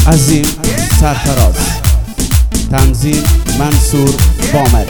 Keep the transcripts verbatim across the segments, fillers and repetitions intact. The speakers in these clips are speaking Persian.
عظیم سرفراز. تنظیم منصور بامر.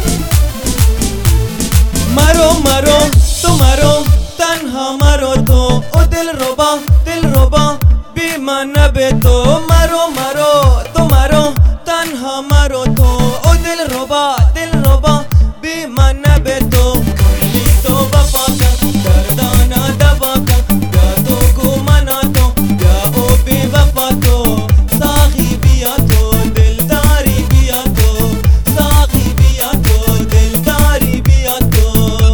مرو مرو تو مرو تنها مرو تو او دل ربا دل ربا بی من به تو. مرو مرو تو مرو تنها مرو تو او دل ربا دل ربا بی من به تو. کلی تو وفا کن دردانا دوا کن یا تو کو منا تو یا او بی وفا تو. ساقی بیا تو دلداری بیا تو ساقی بیا تو دلداری بیا تو.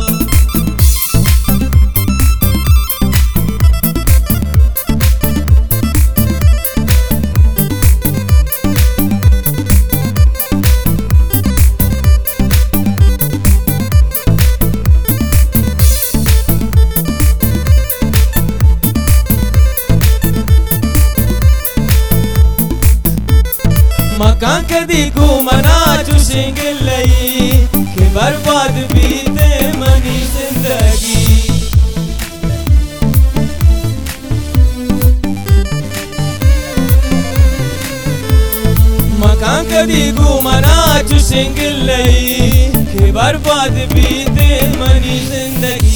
मकान कदी घूमना चुशेंगे लई कि बर्बाद बीते मनी जिंदगी. मकान कदी घूमना चुशेंगे लई कि बर्बाद बीते मनी जिंदगी.